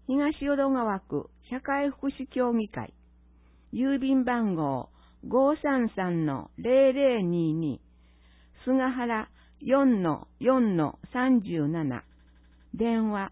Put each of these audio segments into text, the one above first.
東淀川区社会福祉協議会、郵便番号533-0022、菅原4-4-37、電話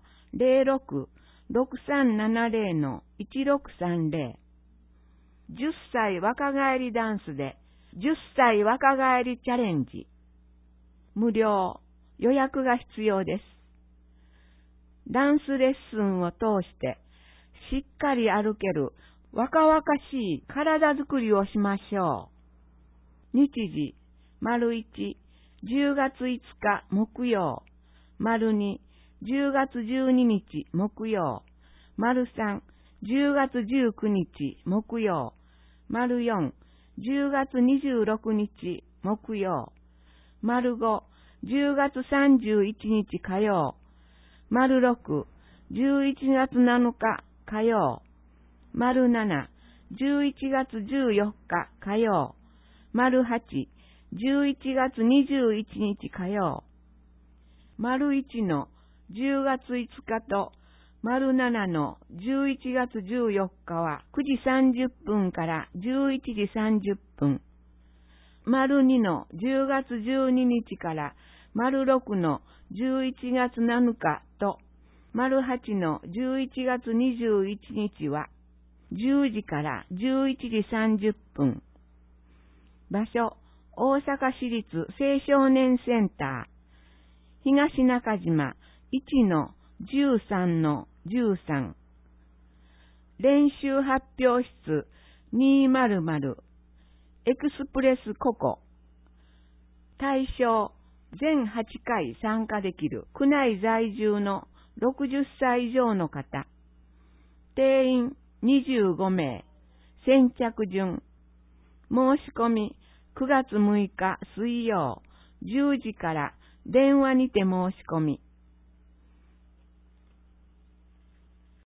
06-6370-1630。10歳若返りダンスで10歳若返りチャレンジ。無料、予約が必要です。ダンスレッスンを通してしっかり歩ける若々しい体づくりをしましょう。日時、1、10月5日木曜、2、10月12日木曜、3、10月19日木曜、4、10月26日木曜、5、10月31日火曜、6、11月7日火曜、7、11月14日火曜、8、11月21日火曜、1の10月5日と7の11月14日は9時30分から11時30分。2の10月12日から6の11月7日と8の11月21日は10時から11時30分。場所、大阪市立青少年センター、東中島1の13の13。練習発表室200、エクスプレスココ。対象、全8回参加できる区内在住の60歳以上の方。定員25名。先着順。申し込み9月6日水曜10時から電話にて申し込み。